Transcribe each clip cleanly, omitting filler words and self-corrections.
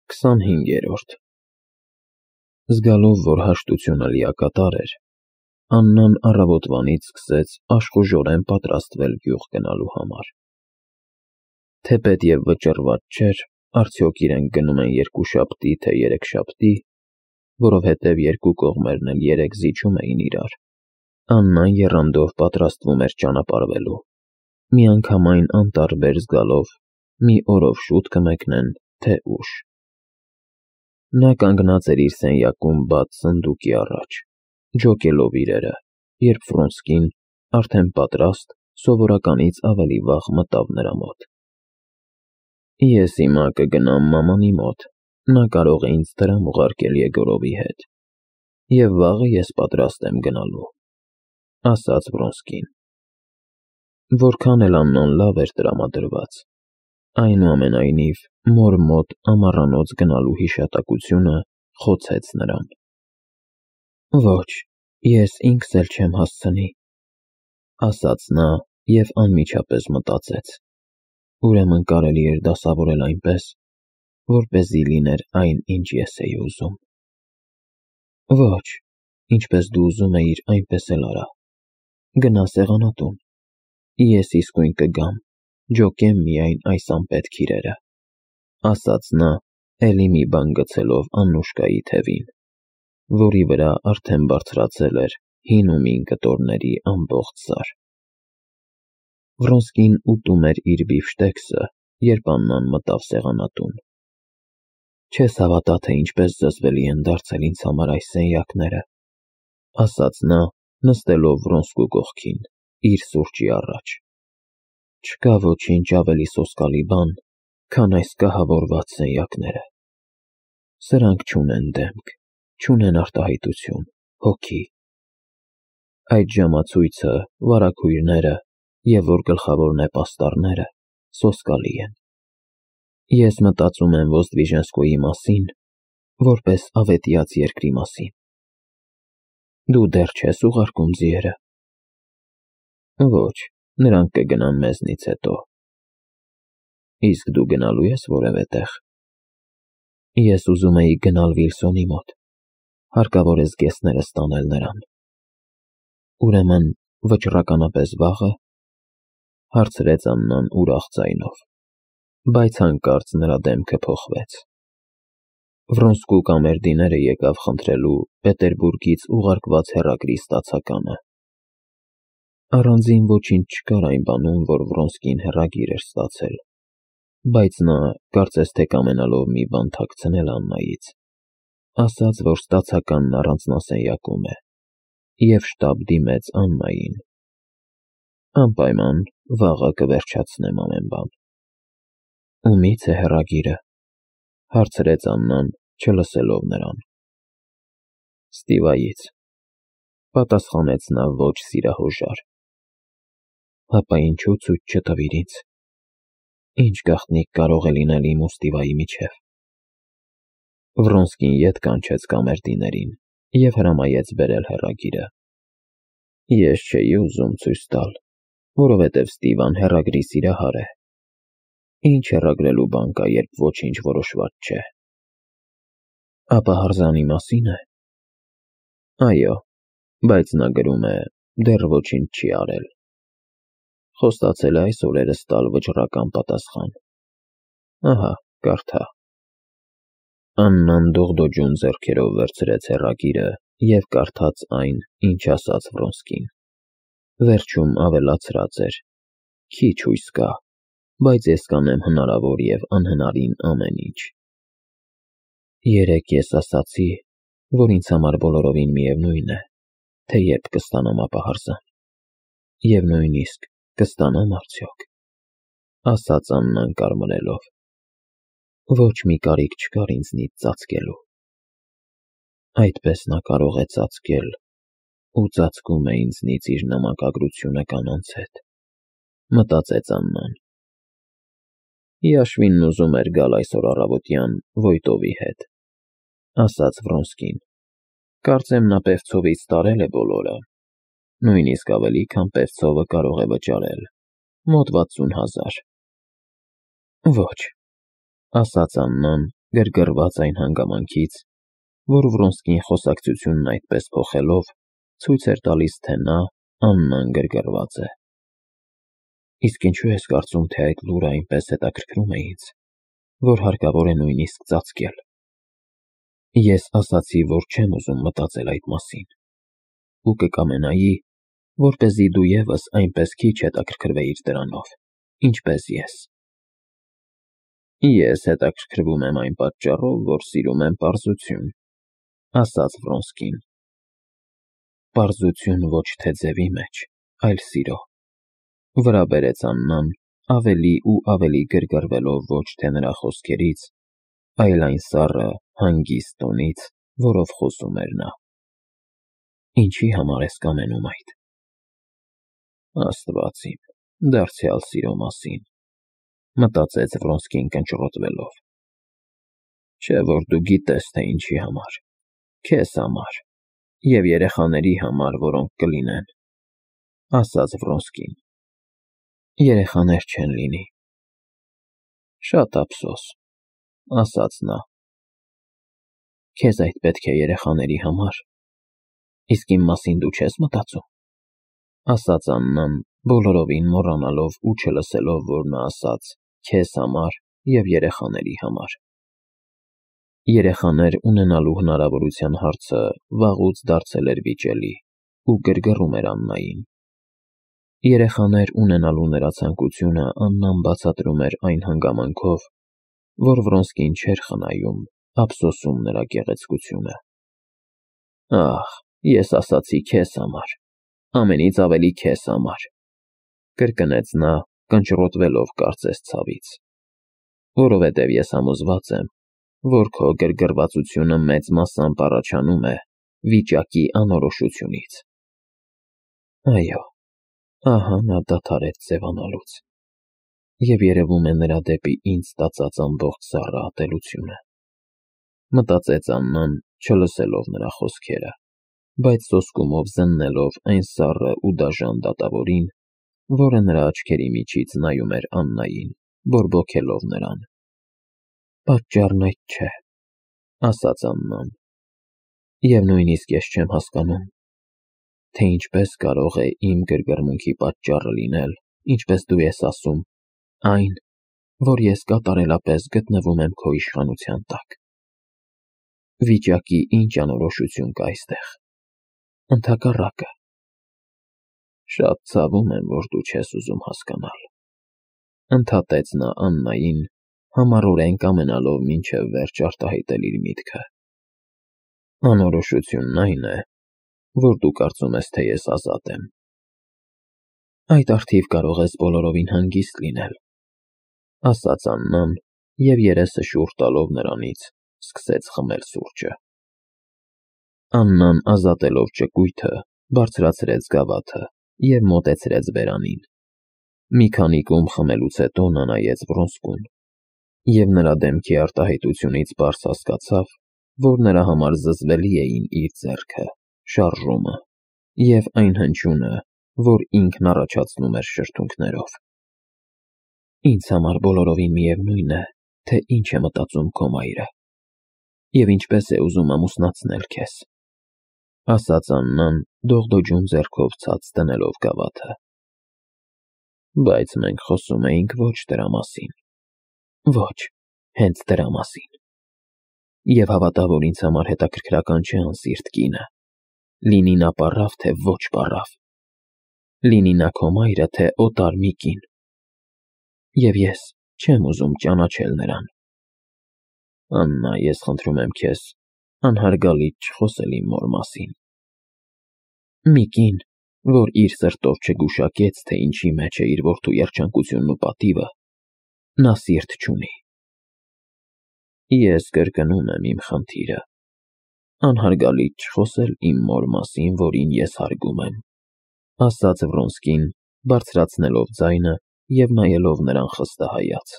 25-րդ Զգալով, որ հաշտությունը լիակատար էր, Աննան առավոտվանից սկսեց աշխուժորեն պատրաստվել գյուղ գնալու համար։ Թեպետ և վճռված չէր, արդյոք իրենք գնում են երկուշաբթի, թե երեքշաբթի, որովհետև երկու կողմերն էլ երեկ զիջում էին իրար։ Աննան եռանդով պատրաստվում էր ճանապարհվելու, միանգամայն անտարբեր զգալով, մի օրով շուտ կմեկնեն, թե ուշ։ Նա կանգնած էր իր սենյակում բաց սնդուկի առաջ, ջոկելով իրերը, երբ Վրոնսկին, արդեն պատրաստ, սովորականից ավելի վաղ մտավ նրա մոտ։ Ես հիմա կգնամ մամանի մոտ, նա կարող է ինձ դրամ ուղարկել Եգորովի հետ, և վաղը ես պատրաստ եմ գնալու, ասաց Վրոնսկին։ Որքան էլ Աննան լավ էր տրամադրված, այնուամենայնիվ մոր մոտ ամառանոց գնալու հիշատակությունը խոցեց նրան։ Ոչ, ես ինքս էլ չեմ հասցնի, ասաց նա և անմիջապես մտածեց. ուրեմն կարելի էր դասավորել այնպես, որպեսզի լիներ այն, ինչ ես էի ուզում։ Ոչ, ինչպես դու ուզում էիր, այնպես էլ արա, գնա սեղանատուն, ես իսկույն կգամ, ջոկեմ միայն այս անպետք իրերը, ասաց նա, էլի մի բան գցելով Աննուշկայի թևին, որի վրա արդեն բարձրացել էր հին ու մին կտորների ամբողջ սար։ Վրոնսկին ուտում էր իր բիֆշտեքսը, երբ Աննան մտավ սեղանատուն։ Չես հավատա, թե ինչպես զզվելի են դարձել ինձ համար այս սենյակները, ասաց նա, նստելով Վրոնսկու կողքին, իր սուրճի առաջ։ Չկա ոչինչ ավելի սոսկալի բան, քան այս կահավորված սենյակները։ Սրանք չունեն դեմք, չունեն արտահայտություն, հոգի։ Այդ ժամացույցը, վարագույրները և որ գլխավորն է պաստառները, սոսկալի են։ Ես մտածում եմ Ոզդվիժենսկոյի մասին, որպես ավետյաց երկրի մասին։ Դու դեռ չես ուղարկում ձիերը։ Ոչ, նրանք կգնան մեզնից հետո։ Իսկ դու գնալու ես որևէ տեղ։ Ես ուզում էի գնալ Վիլսոնի մոտ, հարկավոր է զգեստներս տանել նրան։ Ուրեմն վճռականապես վաղը, հարցրեց Աննան ուրախ ձայնով, բայց հանկարծ նրա դեմքը փոխվեց։ Վրոնսկու կամերդիները եկավ խնդրելու Պետերբուրգից ուղարկված հեռագրի ստացականը։ Առանձին ոչինչ չկար այն բանում, որ Վրոնսկին հեռագիր էր ստացել, բայց նա, կարծես թե կամենալով մի բան թաքցնել Աննայից, ասաց, որ ստացականն առանձնասենյակում է, և շտապ դիմեց Աննային։ Անպայման վաղը կվերջացնեմ ամեն բան։ Ումի՞ց է հեռագիրը, հարցրեց Աննան, չլսելով նրան։ Ստիվայից, պատասխանեց նա ոչ սիրահոժար։ Հապա ինչու ցույց չտվիր ինձ։ Ինչ գաղտնիք կարող է լինել իմ ու Ստիվայի միջև։ Վրոնսկին ետ կանչեց կամերդիներին և հրամայեց բերել հեռագիրը։ Ես չէի ուզում ցույց տալ, որովհետև Ստիվան հեռագրի սիրահար է։ Ինչ հեռագրելու բան կա, երբ ոչինչ որոշված չէ։ Ապա հրզանի մասին է։ Այո, բայց նա գրում է, դեռ ոչինչ չի արել։ Խոստացել է այս օրերս տալ վճռական պատասխան։ Ահա, կարդա։ Աննան դողդոջուն ձեռքերով վերցրեց հեռագիրը և կարդաց այն, ինչ ասաց Վրոնսկին։ Վերջում ավելացրած էր. Քիչ հույս կա, բայց ես կանեմ հնարավոր և անհնարին ամեն ինչ։ Երեկ ես ասացի, որ ինձ համար բոլորովին միևնույն է, թե երբ կստանամ ապահարզան։ Եվ նույնիսկ կստանամ արդյոք, ասաց Աննան կարմրելով։ Ոչ մի կարիք չկար ինձնից ծածկելու։ Այդպես նա կարող է ծածկել ու ծածկում է ինձնից իր նամակագրությունը կանանց հետ, մտածեց Աննան։ Яшվինն ուզում էր գալ այսօր առավոտյան Վոյտովի հետ, ասաց Վրոնսկին։ Կարծեմ նա Պևցովից տարել է բոլորը, նույնիսկ ավելի, քան Պևցովը կարող է վճարել, մոտ 60,000։ Ոչ, ասաց Աննան գրգռված այն հանգամանքից, որ Վրոնսկին խոսակցությունն այդպես փոխելով ցույց էր տալիս, թե նա Աննան գրգռված է։ Իսկ ինչու ես կարծում, թե այդ լուրը այնպես հետաքրքրում է ինձ, որ հարկավոր է նույնիսկ ծածկել։ Ես ասացի, որ չեմ ուզում մտածել այդ մասին, ու կկամենայի, որպեսզի դու ևս այնպես քիչ հետաքրքրվեիր դրանով, ինչպես ես։ Ես հետաքրքրվում եմ այն պատճառով, որ սիրում եմ պարզություն, ասաց Վրոնսկին։ Պարզություն ոչ թե ձևի մեջ, այլ սիրո, վրա բերեց Աննան, ավելի ու ավելի գրգռվելով ոչ թե նրա խոսքերից, այլ այն սառը, հանգիստ տոնից, որով խոսում էր նա։ Ինչի համար ես կամենում այդ։ Աստված իմ, դարձյալ սիրո մասին, մտածեց Վրոնսկին կնճռոտվելով։ Չէ՞ որ դու գիտես, թե ինչի համար, քեզ համար և երեխաների համար, որոնք կլինեն, ասաց Վրոնսկին։ Երեխաներ չեն լինի։ Շատ ափսոս, ասաց նա։ Քեզ այդ պետք է երեխաների համար, իսկ իմ մասին դու չես մտածում, ասաց Աննան, բոլորովին մոռանալով ու չլսելով, որ նա ասաց քեզ համար և երեխաների համար։ Երեխաներ ունենալու հնարավորության հարցը վաղուց դարձել էր վիճելի ու գրգռում էր Աննային։ Երեխաներ ունենալու նրա ցանկությունը Աննան բացատրում էր այն հանգամանքով, որ Վրոնսկին չէր խնայում, ափսոսում նրա գեղեցկությունը։ Ահ, ես ասացի քեզ համար, ամենից ավելի քեզ համար, կրկնեց նա, կնճռոտվելով կարծես ցավից, որովհետև ես համոզված եմ, որ քո գրգռվածությունը մեծ մասամբ առաջանում է վիճակի անորոշությունից։ Այո, ահա նա դադարեց ձևանալուց, և երևում է նրա դեպի ինձ տածած ամբողջ սառը ատելությունը, մտածեց Աննան, չլսելով նրա խոսքերը, բայց սոսկումով զննելով այն սառը ու դաժան դատավորին, որը նրա աչքերի միջից նայում էր Աննային, բորբոքելով նրան։ Պատճառն այդ չէ, ասաց Աննան, և նույնիսկ ես չեմ հասկանում, թե ինչպես կարող է իմ գրգռմունքի պատճառը լինել, ինչպես դու ես ասում, այն, որ ես կատարելապես գտնվում եմ քո իշխանության տակ։ Վիճակի ինչ անորոշություն կա այստեղ։ Ընդհակառակը։ Շատ ցավում եմ, որ դու չես ուզում հասկանալ, ընդհատեց նա Աննային, համառորեն կամենալով մինչև վերջ արտահայտել իր միտքը։ Անորոշությունն այն է, որ դու կարծում ես, թե ես ազատ եմ։ Այդ առթիվ կարող ես բոլորովին հանգիստ լինել, ասաց Աննան, և երեսը շուռ տալով նրանից, սկսեց խմել սուրճը։ Աննան ազատելով ճկույթը, բարձրացրեց գավաթը և մոտեցրեց բերանին։ Մի քանի կում խմելուց հետո նա նայեց Վրոնսկուն, և նրա դեմքի արտահայտությունից պարզ հասկացավ, որ նրա համար զզվելի էին իր ձեռքը, շարժումը և այն հնչյունը, որ ինքն առաջացնում էր շրթունքներով։ Ինձ համար բոլորովին միևնույն է, թե ինչ է մտածում քո մայրը, և ինչպես է ուզում ամուսնացնել քեզ, ասաց Աննան, դողդոջուն ձեռքով ցած դնելով գավաթը։ Բայց մենք խոսում էինք ոչ դրա մասին։ Ոչ, հենց դրա մասին։ Եվ հավատա, որ ինձ համար հետաքրքրական չէ անսիրտ կինը, լինի նա պառավ, թե ոչ պառավ, լինի նա քո մայրը, թե օտար մի կին։ Եվ ես չեմ ուզում ճանաչել նրան։ Աննա, ես խնդրում եմ քեզ, անհարգալից չխոսել իմ մոր մասին։ Մի կին, որ իր սրտով չգուշակեց, թե ինչի մեջ է իր որդու երջանկությունն ու պատիվը, նա սիրտ չունի։ Ես կրկնում եմ իմ խնդիրը, անհարգալից չխոսել իմ մոր մասին, որին ես հարգում եմ, ասաց Վրոնսկին, բարձրացնելով ձայնը և նայելով նրան խստահայաց։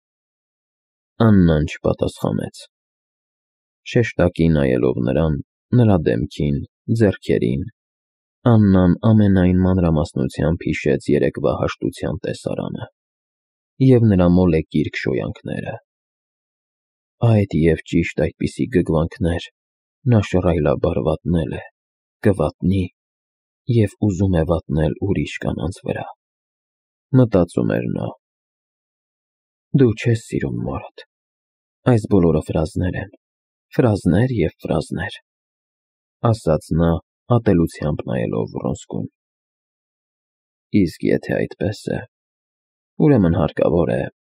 Աննան չպատասխանեց։ Շեշտակի նայելով նրան, նրա դեմքին, ձեռքերին, Աննան ամենայն մանրամասնությամբ հիշեց երեկվա հաշտության տեսարանը և նրա մոլեգիր քշոյանքները։ Այդ և ճիշտ այդպիսի գգվանքներ նա շռայլաբար վատնել է, կվատնի և ուզում է վատնել ուրիշ կանանց վրա։ Մտածում էր նա. «Դու չես սիրում մորդ, այս բոլորը ֆրազներ են, ֆրազներ և ֆրազներ», ասաց նա ատելությամբ նայելով Վռոնսկուն։ Իսկ եթե այդպես է, ուրեմն հարկավոր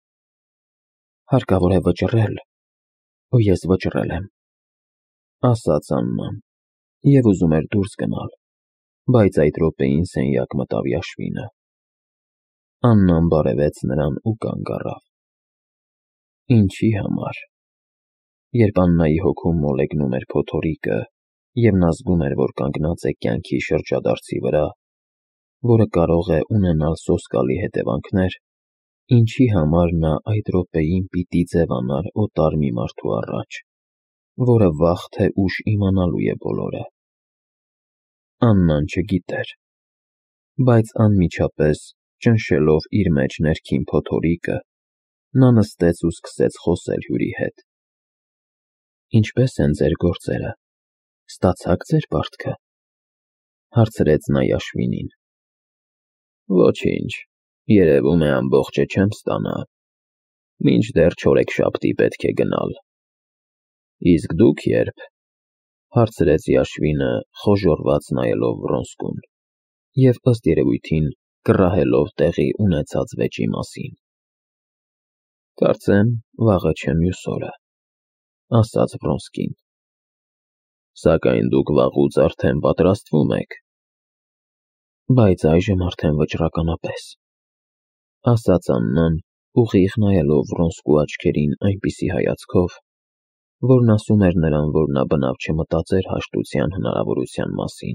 է վճռել, ու ես վճռել եմ, ասաց Աննան և ուզում էր դուրս գնալ, բայց այդ րոպեին սենյակ մտավ Yashvin-ը։ Աննան բարևեց նրան ու կանգ առավ։ Ինչի համար։ Երբ Աննայի հոգում մոլեգնում էր փոթորիկը, և նա զգում էր, որ կանգնած է կյանքի շրջադարձի վրա, որը կարող է ունենալ սոսկալի հետևանքներ, ինչի համար նա այդ րոպեին պիտի ձևանար օտար մի մարդու առաջ, որը վաղ թե ուշ իմանալու է բոլորը։ Աննան չգիտեր, բայց անմիջապես ճնշելով իր մեջ ներքին փոթորիկը, նա նստեց ու սկսեց խոսել հյուրի հետ։ «Ինչպե՞ս են ձեր գործերը, ստացա՞ք ձեր պարտքը», հարցրեց նա Yashvin-ին։ Ոչինչ, երևում է ամբողջը չեմ ստանա, մինչդեռ չորեքշաբթի պետք է գնալ։ Իսկ դուք ե՞րբ, հարցրեց Yashvin-ը խոժոռված նայելով Վռոնսկուն և ըստ երևույթին կռահելով տեղի ունեցած վեճի մասին։ Կարծեմ վաղը չէ մյուս օրը, ասաց Վռոնսկին։ Սակայն դուք վաղուց արդեն պատրաստվում եք։ Բայց այժմ արդեն վճռականապես, ասաց Աննան, ուղիղ նայելով Վռոնսկու աչքերին այնպիսի հայացքով, որն ասում էր նրան, որ նա բնավ չմտածեր հաշտության հնարավորության մասին։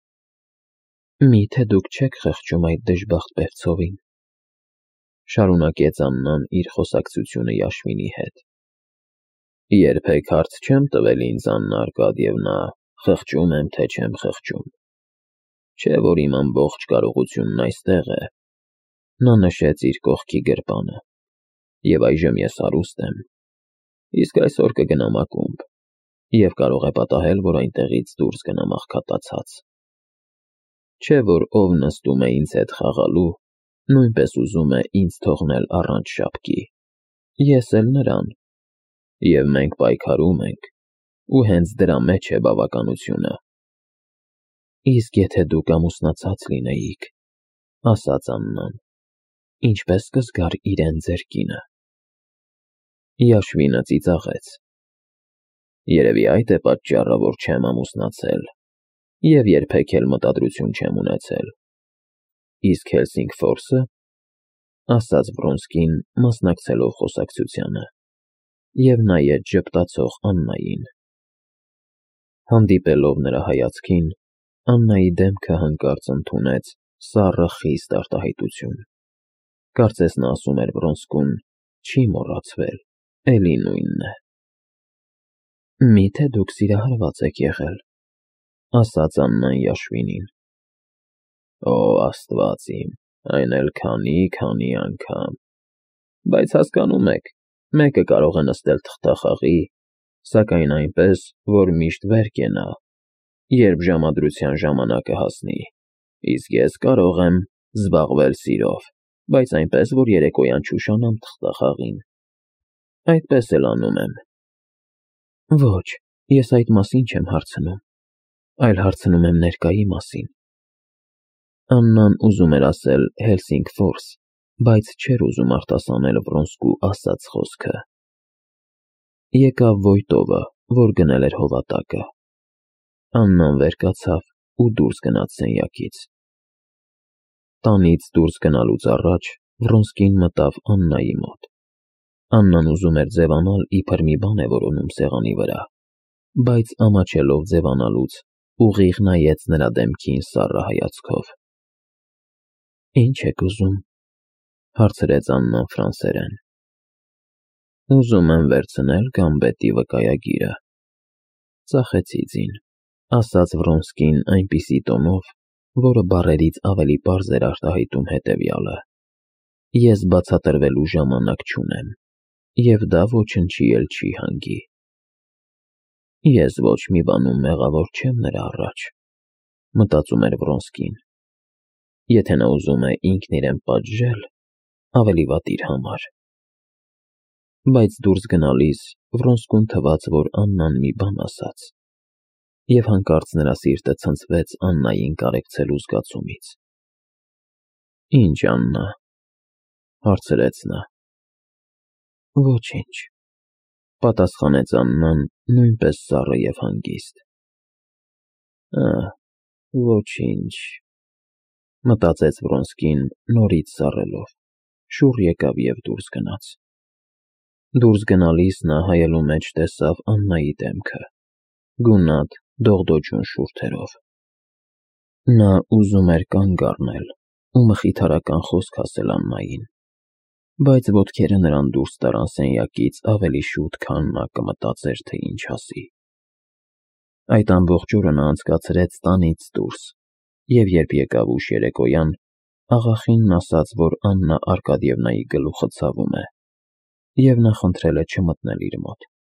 Միթե դուք չեք խղճում այդ դժբախտ պևծովին, շարունակեց Աննան իր խոսակցությունը Yashvin-ի հետ։ Երբեք հարց չեմ տվել ինձ, Աննա Արկադիևնա, խղճում եմ, թե չեմ խղճում։ Չէ՞ որ իմ ամբողջ կարողությունն այստեղ է։ Նա նշեց իր կողքի գրպանը։ Եվ այժմ ես հարուստ եմ, իսկ այսօր կգնամ ակումբ, և կարող է պատահել, որ այնտեղից դուրս գնամ աղքատացած։ Չէ՞ որ ով նստում է ինձ հետ խաղալու, նույնպես ուզում է ինձ թողնել առանց շապկի։ Ես էլ նրան։ Եվ մենք պայքարում ենք, ու հենց դրա մեջ է բավականությունը։ Իսկ եթե դուք ամուսնացած լինեիք, ասաց Աննան, ինչպե՞ս կզգար իրեն ձեր կինը։ Yashvin-ը ծիծաղեց։ Երևի այդ է պատճառը, որ չեմ ամուսնացել, և երբեք էլ մտադրություն չեմ ունեցել։ Իսկ Հելսինգֆորսը, ասաց Վռոնսկին, մասնակցելով խոսակցությանը, և նայեց ժպտացող Աննային։ Հանդիպելով նրա հայացքին, Աննայի դեմքը հանկարծ ընդունեց սառը խիստ արտահայտություն։ Կարծես նա ասում էր Վռոնսկուն. չի մոռացվել, էլի նույնն է։ Միթե դուք սիրահարված եք եղել, ասաց Աննան Yashvin-ին։ Օ, Աստված իմ, այն էլ քանի անգամ։ Բայց հասկանում եք, մեկը կարող է նստել թղթախաղի, սակայն այնպես, որ միշտ վեր կենա, երբ ժամադրության ժամանակը հասնի, իսկ ես կարող եմ զբաղվել սիրով, բայց այնպես, որ երեկոյան չուշանամ թղթախաղին։ Այդպես էլ անում եմ։ Ոչ, ես այդ մասին չեմ հարցնում, այլ հարցնում եմ ներկայի մասին։ Աննան ուզում էր ասել Հելսինգֆորս, բայց չէր ուզում արտասանել Վռոնսկու ասած խոսքը։ Եկավ Վոյտովը, որ գնել էր հովատակը։ Աննան վեր կացավ ու դուրս գնաց սենյակից։ Տանից դուրս գնալուց առաջ Վռոնսկին մտավ Աննայի մոտ։ Աննան ուզում էր ձևանալ, իբր մի բան է որոնում սեղանի վրա, բայց ամաչելով ձևանալուց, ուղիղ նայեց նրա դեմքին սառը հայացքով։ Ինչ եք ուզում, հարցրեց Աննան ֆրանսերեն։ Ուզում եմ վերցնել Գամբետի վկայագիրը։ Ծախեցի ձին, ասաց Վռոնսկին այնպիսի տոնով, որը բառերից ավելի պարզ էր արտահայտում հետևյալը. ես բացատրվելու ժամանակ չունեմ, և դա ոչնչի էլ չի հանգի։ Ես ոչ մի բանում մեղավոր չեմ նրա առաջ, մտածում էր Վրոնսկին։ Եթե նա ուզում է ինքն իրեն պատժել, ավելի վատ իր համար։ Բայց դուրս գնալիս Վրոնսկուն թվաց, որ Աննան մի բան ասաց, և հանկարծ նրա սիրտը ցնցվեց Աննային կարեկցելու զգացումից։ Ինչ, Աննա, հարցրեց նա։ Ոչինչ, պատասխանեց Աննան նույնպես սառը և հանգիստ։ Ոչինչ, մտածեց Վրոնսկին նորից սառելով, շուռ եկավ և դուրս գնաց։ Դուրս գնալիս նա հայելու մեջ տեսավ Աննայի դեմքը, գունատ, դողդոջուն շուրթերով։ Նա ուզում էր կանգ առնել ու մխիթարական խոսք ասել Աննային, բայց ոտքերը նրան դուրս տարան սենյակից ավելի շուտ, քան նա կմտածեր, թե ինչ ասի։ Այդ ամբողջ օրը նա անցկացրեց տանից դուրս, և երբ եկավ ուշ երեկոյան, աղախինն ասաց, որ Աննա Արկադիևնայի գլուխը ցավում է, և նա խնդրել է չմտնել իր մոտ։